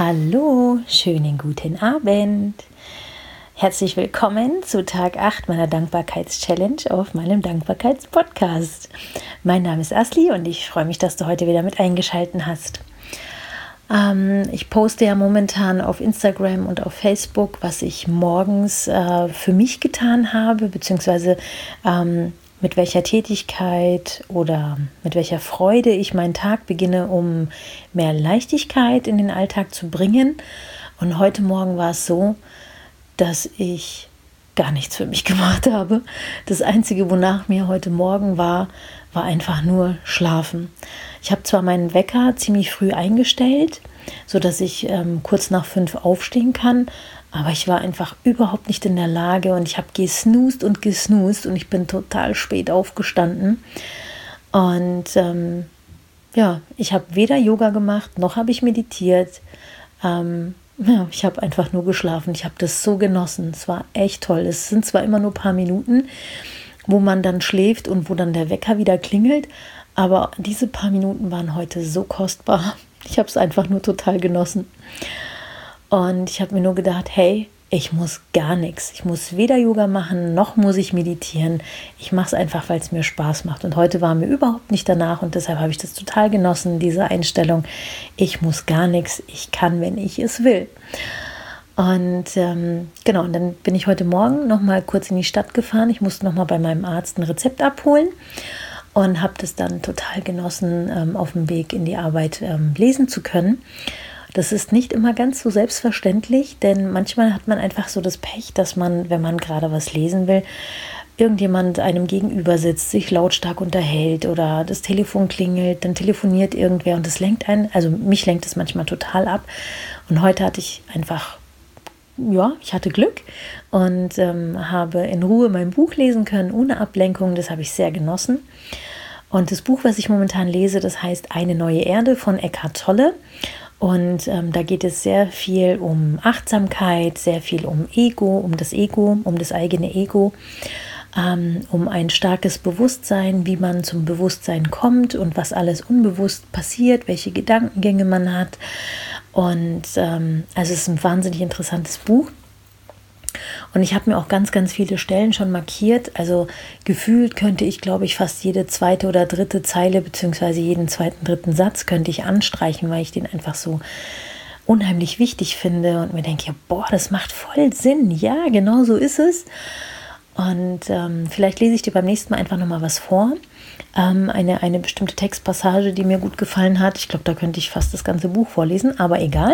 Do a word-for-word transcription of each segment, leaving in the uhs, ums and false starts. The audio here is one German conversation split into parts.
Hallo, schönen guten Abend. Herzlich willkommen zu Tag acht meiner Dankbarkeits-Challenge auf meinem Dankbarkeits-Podcast. Mein Name ist Asli und ich freue mich, dass du heute wieder mit eingeschaltet hast. Ähm, ich poste ja momentan auf Instagram und auf Facebook, was ich morgens äh, für mich getan habe, beziehungsweise ähm, mit welcher Tätigkeit oder mit welcher Freude ich meinen Tag beginne, um mehr Leichtigkeit in den Alltag zu bringen. Und heute Morgen war es so, dass ich gar nichts für mich gemacht habe. Das Einzige, wonach mir heute Morgen war, war einfach nur schlafen. Ich habe zwar meinen Wecker ziemlich früh eingestellt, sodass ich ähm, kurz nach fünf aufstehen kann, aber ich war einfach überhaupt nicht in der Lage und ich habe gesnoost und gesnoost und ich bin total spät aufgestanden. Und ähm, ja, ich habe weder Yoga gemacht, noch habe ich meditiert. Ähm, ja, ich habe einfach nur geschlafen. Ich habe das so genossen. Es war echt toll. Es sind zwar immer nur ein paar Minuten, wo man dann schläft und wo dann der Wecker wieder klingelt, aber diese paar Minuten waren heute so kostbar. Ich habe es einfach nur total genossen. Und ich habe mir nur gedacht, hey, ich muss gar nichts. Ich muss weder Yoga machen, noch muss ich meditieren. Ich mache es einfach, weil es mir Spaß macht. Und heute war mir überhaupt nicht danach und deshalb habe ich das total genossen, diese Einstellung. Ich muss gar nichts, ich kann, wenn ich es will. Und ähm, genau, und dann bin ich heute Morgen noch mal kurz in die Stadt gefahren. Ich musste noch mal bei meinem Arzt ein Rezept abholen und habe das dann total genossen, ähm, auf dem Weg in die Arbeit ähm, lesen zu können. Das ist nicht immer ganz so selbstverständlich, denn manchmal hat man einfach so das Pech, dass man, wenn man gerade was lesen will, irgendjemand einem gegenüber sitzt, sich lautstark unterhält oder das Telefon klingelt, dann telefoniert irgendwer und das lenkt einen, also mich lenkt es manchmal total ab. Und heute hatte ich einfach, ja, ich hatte Glück und ähm, habe in Ruhe mein Buch lesen können, ohne Ablenkung, das habe ich sehr genossen. Und das Buch, was ich momentan lese, das heißt Eine neue Erde von Eckhart Tolle. Und ähm, da geht es sehr viel um Achtsamkeit, sehr viel um Ego, um das Ego, um das eigene Ego, ähm, um ein starkes Bewusstsein, wie man zum Bewusstsein kommt und was alles unbewusst passiert, welche Gedankengänge man hat. Und ähm, also es ist ein wahnsinnig interessantes Buch. Und ich habe mir auch ganz, ganz viele Stellen schon markiert. Also gefühlt könnte ich, glaube ich, fast jede zweite oder dritte Zeile beziehungsweise jeden zweiten, dritten Satz könnte ich anstreichen, weil ich den einfach so unheimlich wichtig finde und mir denke, ja, boah, das macht voll Sinn. Ja, genau so ist es. Und ähm, vielleicht lese ich dir beim nächsten Mal einfach nochmal was vor. Ähm, eine, eine bestimmte Textpassage, die mir gut gefallen hat. Ich glaube, da könnte ich fast das ganze Buch vorlesen, aber egal.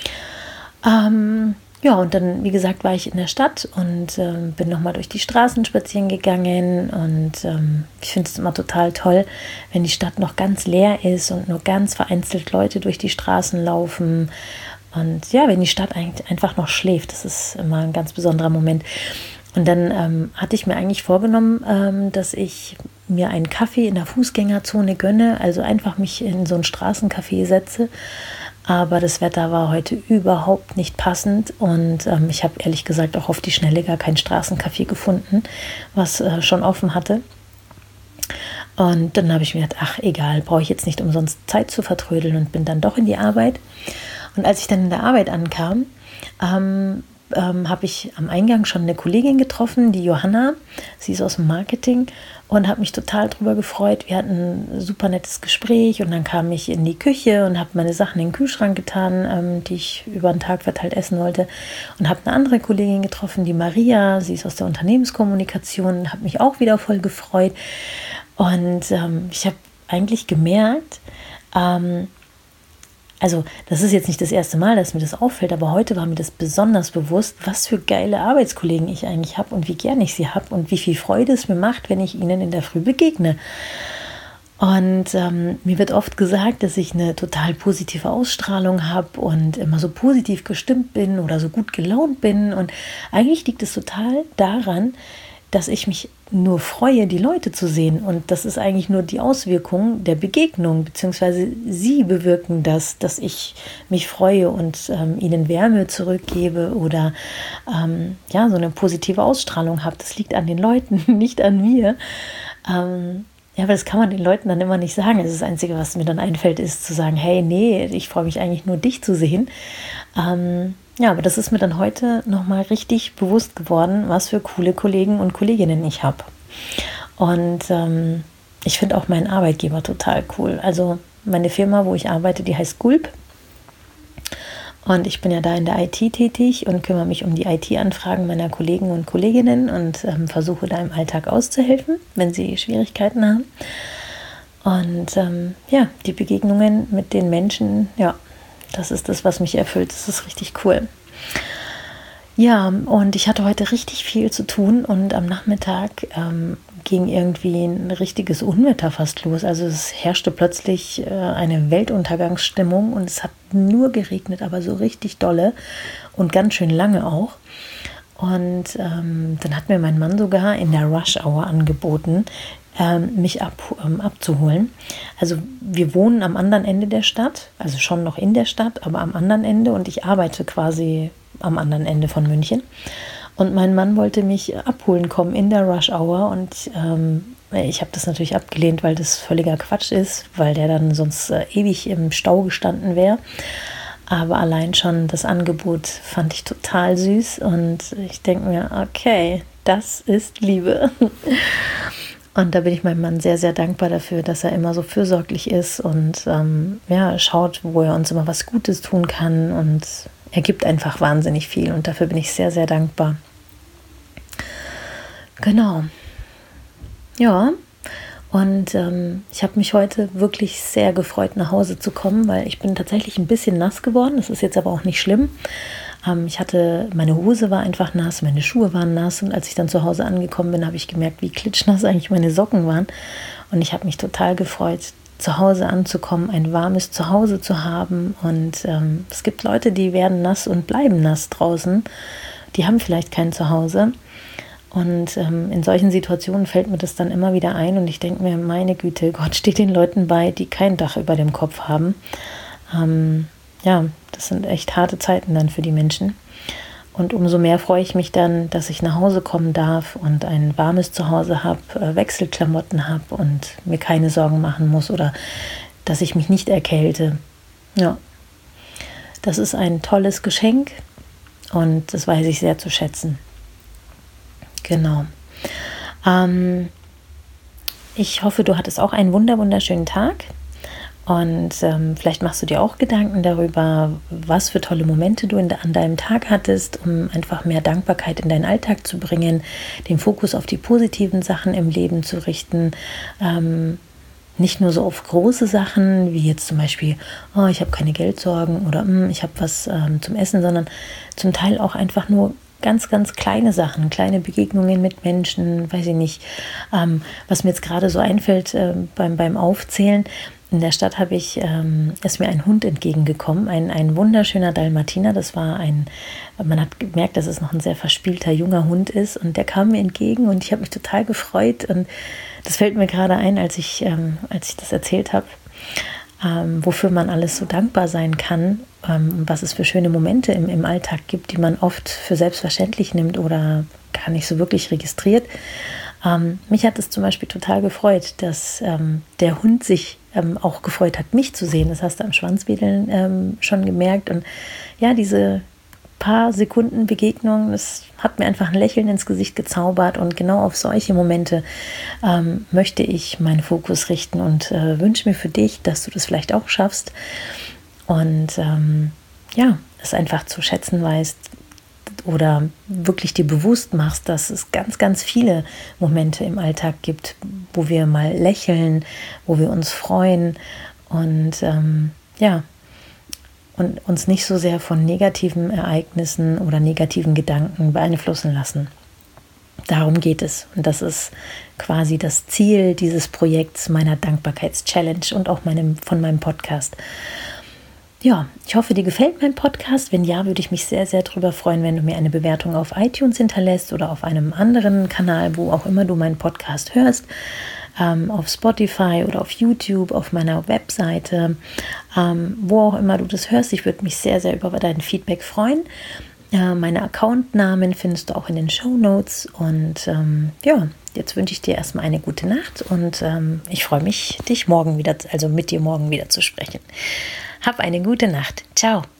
Ähm... Ja, und dann, wie gesagt, war ich in der Stadt und äh, bin nochmal durch die Straßen spazieren gegangen und ähm, ich finde es immer total toll, wenn die Stadt noch ganz leer ist und nur ganz vereinzelt Leute durch die Straßen laufen und ja, wenn die Stadt eigentlich einfach noch schläft, das ist immer ein ganz besonderer Moment. Und dann ähm, hatte ich mir eigentlich vorgenommen, ähm, dass ich mir einen Kaffee in der Fußgängerzone gönne, also einfach mich in so ein Straßencafé setze. Aber das Wetter war heute überhaupt nicht passend und ähm, ich habe ehrlich gesagt auch auf die Schnelle gar kein Straßencafé gefunden, was äh, schon offen hatte. Und dann habe ich mir gedacht, ach egal, brauche ich jetzt nicht umsonst Zeit zu vertrödeln und bin dann doch in die Arbeit. Und als ich dann in der Arbeit ankam, ähm, ähm, habe ich am Eingang schon eine Kollegin getroffen, die Johanna, sie ist aus dem Marketing und habe mich total drüber gefreut. Wir hatten ein super nettes Gespräch und dann kam ich in die Küche und habe meine Sachen in den Kühlschrank getan, ähm, die ich über den Tag verteilt essen wollte und habe eine andere Kollegin getroffen, die Maria, sie ist aus der Unternehmenskommunikation, habe mich auch wieder voll gefreut und ähm, ich habe eigentlich gemerkt, ähm, also das ist jetzt nicht das erste Mal, dass mir das auffällt, aber heute war mir das besonders bewusst, was für geile Arbeitskollegen ich eigentlich habe und wie gern ich sie habe und wie viel Freude es mir macht, wenn ich ihnen in der Früh begegne. Und ähm, mir wird oft gesagt, dass ich eine total positive Ausstrahlung habe und immer so positiv gestimmt bin oder so gut gelaunt bin. Und eigentlich liegt es total daran, dass ich mich nur freue, die Leute zu sehen. Und das ist eigentlich nur die Auswirkung der Begegnung, beziehungsweise sie bewirken das, dass ich mich freue und ähm, ihnen Wärme zurückgebe oder ähm, ja, so eine positive Ausstrahlung habe. Das liegt an den Leuten, nicht an mir. Ähm, ja, aber das kann man den Leuten dann immer nicht sagen. Also das Einzige, was mir dann einfällt, ist zu sagen, hey, nee, ich freue mich eigentlich nur, dich zu sehen. Ähm, ja, aber das ist mir dann heute nochmal richtig bewusst geworden, was für coole Kollegen und Kolleginnen ich habe. Und ähm, ich finde auch meinen Arbeitgeber total cool. Also meine Firma, wo ich arbeite, die heißt Gulp. Und ich bin ja da in der I T tätig und kümmere mich um die I T-Anfragen meiner Kollegen und Kolleginnen und ähm, versuche da im Alltag auszuhelfen, wenn sie Schwierigkeiten haben. Und ähm, ja, die Begegnungen mit den Menschen, ja, das ist das, was mich erfüllt. Das ist richtig cool. Ja, und ich hatte heute richtig viel zu tun und am Nachmittag ähm, ging irgendwie ein richtiges Unwetter fast los. Also es herrschte plötzlich äh, eine Weltuntergangsstimmung und es hat nur geregnet, aber so richtig dolle und ganz schön lange auch. Und ähm, dann hat mir mein Mann sogar in der Rush-Hour angeboten, ähm, mich ab, ähm, abzuholen. Also wir wohnen am anderen Ende der Stadt, also schon noch in der Stadt, aber am anderen Ende und ich arbeite quasi am anderen Ende von München. Und mein Mann wollte mich abholen kommen in der Rush Hour und ähm, ich habe das natürlich abgelehnt, weil das völliger Quatsch ist, weil der dann sonst äh, ewig im Stau gestanden wäre. Aber allein schon das Angebot fand ich total süß und ich denke mir, okay, das ist Liebe. Und da bin ich meinem Mann sehr, sehr dankbar dafür, dass er immer so fürsorglich ist und ähm, ja, schaut, wo er uns immer was Gutes tun kann und er gibt einfach wahnsinnig viel und dafür bin ich sehr, sehr dankbar. Genau. Ja, und ähm, ich habe mich heute wirklich sehr gefreut, nach Hause zu kommen, weil ich bin tatsächlich ein bisschen nass geworden. Das ist jetzt aber auch nicht schlimm. Ähm, ich hatte, meine Hose war einfach nass, meine Schuhe waren nass und als ich dann zu Hause angekommen bin, habe ich gemerkt, wie klitschnass eigentlich meine Socken waren. Und ich habe mich total gefreut, zu Hause anzukommen, ein warmes Zuhause zu haben. Und ähm, es gibt Leute, die werden nass und bleiben nass draußen. Die haben vielleicht kein Zuhause. Und ähm, in solchen Situationen fällt mir das dann immer wieder ein. Und ich denke mir, meine Güte, Gott steht den Leuten bei, die kein Dach über dem Kopf haben. Ähm, ja, das sind echt harte Zeiten dann für die Menschen. Und umso mehr freue ich mich dann, dass ich nach Hause kommen darf und ein warmes Zuhause habe, äh, Wechselklamotten habe und mir keine Sorgen machen muss oder dass ich mich nicht erkälte. Ja, das ist ein tolles Geschenk und das weiß ich sehr zu schätzen. Genau. Ähm, ich hoffe, du hattest auch einen wunder wunderschönen Tag. Und ähm, vielleicht machst du dir auch Gedanken darüber, was für tolle Momente du in de- an deinem Tag hattest, um einfach mehr Dankbarkeit in deinen Alltag zu bringen, den Fokus auf die positiven Sachen im Leben zu richten, ähm, nicht nur so auf große Sachen, wie jetzt zum Beispiel, oh, ich habe keine Geldsorgen oder hm, ich habe was ähm, zum Essen, sondern zum Teil auch einfach nur ganz, ganz kleine Sachen, kleine Begegnungen mit Menschen, weiß ich nicht, ähm, was mir jetzt gerade so einfällt äh, beim, beim Aufzählen. In der Stadt habe ich, ähm, ist mir ein Hund entgegengekommen, ein, ein wunderschöner Dalmatiner. Das war ein, man hat gemerkt, dass es noch ein sehr verspielter junger Hund ist und der kam mir entgegen und ich habe mich total gefreut und das fällt mir gerade ein, als ich, ähm, als ich das erzählt habe, ähm, wofür man alles so dankbar sein kann, ähm, was es für schöne Momente im, im Alltag gibt, die man oft für selbstverständlich nimmt oder gar nicht so wirklich registriert. Ähm, mich hat es zum Beispiel total gefreut, dass ähm, der Hund sich ähm, auch gefreut hat, mich zu sehen. Das hast du am Schwanzwedeln ähm, schon gemerkt. Und ja, diese paar Sekunden Begegnung, das hat mir einfach ein Lächeln ins Gesicht gezaubert. Und genau auf solche Momente ähm, möchte ich meinen Fokus richten und äh, wünsche mir für dich, dass du das vielleicht auch schaffst. Und ähm, ja, es einfach zu schätzen weißt, oder wirklich dir bewusst machst, dass es ganz, ganz viele Momente im Alltag gibt, wo wir mal lächeln, wo wir uns freuen und ähm, ja, und uns nicht so sehr von negativen Ereignissen oder negativen Gedanken beeinflussen lassen. Darum geht es und das ist quasi das Ziel dieses Projekts, meiner Dankbarkeits-Challenge und auch meinem, von meinem Podcast. Ja, ich hoffe, dir gefällt mein Podcast. Wenn ja, würde ich mich sehr, sehr darüber freuen, wenn du mir eine Bewertung auf iTunes hinterlässt oder auf einem anderen Kanal, wo auch immer du meinen Podcast hörst, ähm, auf Spotify oder auf YouTube, auf meiner Webseite, ähm, wo auch immer du das hörst. Ich würde mich sehr, sehr über dein Feedback freuen. Äh, meine Accountnamen findest du auch in den Shownotes. Und ähm, ja, jetzt wünsche ich dir erstmal eine gute Nacht und ähm, ich freue mich, dich morgen wieder, also mit dir morgen wieder zu sprechen. Hab eine gute Nacht. Ciao.